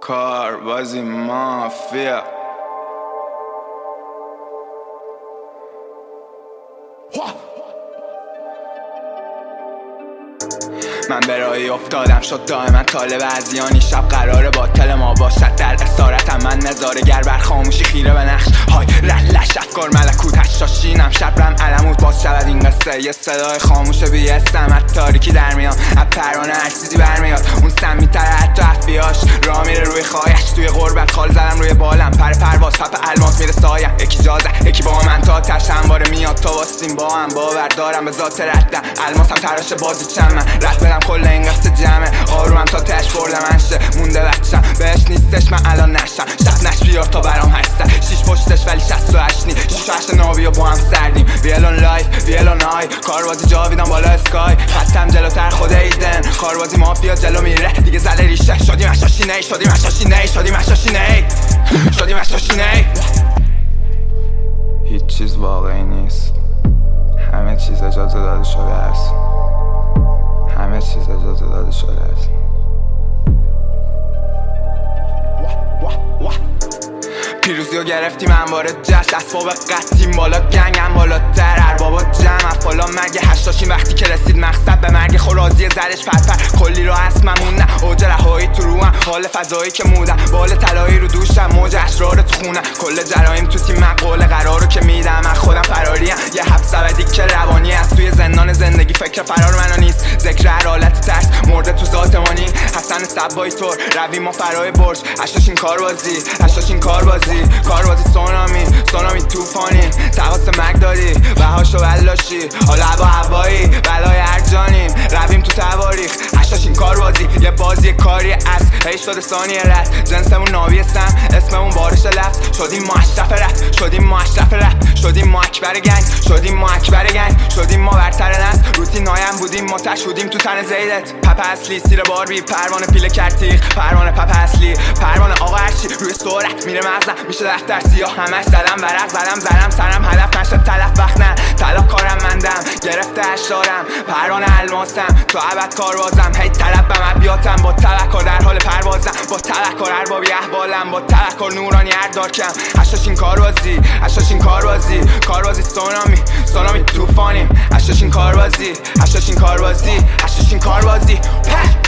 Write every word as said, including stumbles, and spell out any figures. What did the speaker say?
کاربازی مافیا. من به راهی افتادم شد دائما طالب ازیانی. شب قراره باطل ما باشد در اسارتم. من نظاره‌گر بر خاموشی خیره به نقش های رلش افکار ملکوت هشاشینم. شب رم علموت باز شود این قصه. یه صدای خاموش بی اسم از تاریکی در میام. از پروانه هر چیزی برمیاد. اون سمی‌تره حتی افیاش راه میره روی خواهش. توی غربت خال زدم روی بالم. پر پرواز پپ الماس میره سایم. یکی جازه یکی با من تا تش همواره میاد تا واسیم با هم. باور دارم به ذات ردم. الماسم تراش بازی چمن رفت کل این قصد جمعه. آرومم تا تش بردم انشه مونده بچم بهش نیستش من الان نشم. شب نش بیار تا برام هستن شیش پشتش ولی شست و هشت نی. شیش و هشت ناوی و با هم سردیم. ویلون لایف ویلون های کاروازی جاویدم بالا اسکای. خطم جلوتر خود ایدن کاروازی مافیا جلو میره دیگه زله ریشه. شدیم اشاشینه شدیم اشاشینه شدیم اشاشینه شدیم اشاشینه. هیچ چیز واقعی نیست. همه چیز اجازه داده شده است. همه چیز اجازه داده شده است. پیروزیو گرفتیم انبار جشن. اسباب قطیم بالا گنگم بالاتر. اربابا جمع افالا مرگ هشتاشین وقتی که رسید مقصد به مرگ خورازی زرش پرپر. کلی رو اسممون نه اوج رهایی تو روم. حال فضایی که مودم بال طلایی رو دوشم. موج اشرار تو خونم. کل جرایم تو تیم مقاله قرارو که میدم. من خودم فراریم یه حبس ابدی که روانی است. توی زندان زندگی فکر فرار منو نیست. ذکر هر حالت ترس مرده تو ذاتمانی. حسن سبایی طور رویم ما فرای برج. اشاشین کاربازی اشاشین کاربازی کاربازی سونامی سونامی توفانی. تقاس مرگ داری بهاشو بلاشی. حالا هوا هوایی بلای هر جانیم. رویم تو تواریخ اشاشین کاربازی. یه بازی کاری است هی شده ثانیه رد. جنسمون ناوی سم اسممون بارش لفظ. شدیم ما اشرف رپ شدیم ما اشرف رپ. شدیم ما اکبر گنگ شدیم ما اکبر گنگ. شدیم ما برتر نسل روتین نایم بودیم ما تشودیم تو تن زیدت. پپ اصلی سیر باربی پروانه پیله کرتیق. پروانه پپ اصلی پروانه آقا هرچی روی سرعت میره مغزم میشه دفتر سیاه. همش زدم ورق زدم زدم سرم هدف نشد تلف وقت نه طلاق کارم مندم گرفته اشارم. پروانه الماسم تو ابد کاربازم. هی طلب بم ابیاتم با توکر در حال پروازم. با توکر اربابی احوالم. با توکر نورانی هر دارکم. اشاشین کاربازی اشاشین کاربازی کاربازی سونامی سونامی توفانیم. اشاشین کاربازی اشاشین کاربازی اشاشین کاربازی.